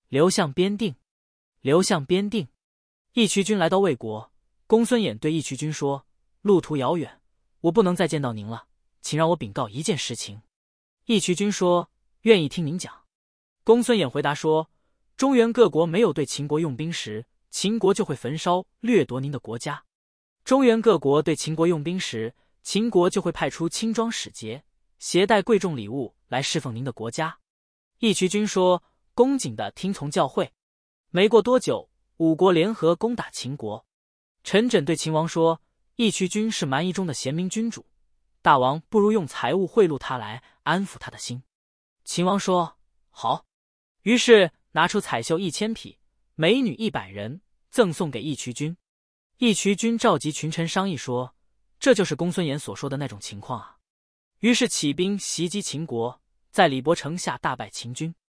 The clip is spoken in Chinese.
刘向边定，刘向边定。义渠君来到魏国，公孙衍对义渠君说：“路途遥远，我不能再见到您了，请让我禀告一件事情。”义渠君说：“愿意听您讲。”公孙衍回答说：“中原各国没有对秦国用兵时，秦国就会焚烧掠夺您的国家；中原各国对秦国用兵时，秦国就会派出轻装使节，携带贵重礼物来侍奉您的国家。”义渠君说：“恭谨的听从教诲。”没过多久，5国联合攻打秦国。陈轸对秦王说：“义渠君是蛮夷中的贤明君主，大王不如用财物贿赂他来安抚他的心。”秦王说：“好。”于是拿出彩绣1000匹，美女100人，赠送给义渠君。义渠君召集群臣商议说：“这就是公孙衍所说的那种情况啊。”于是起兵袭击秦国，在李伯城下大败秦军。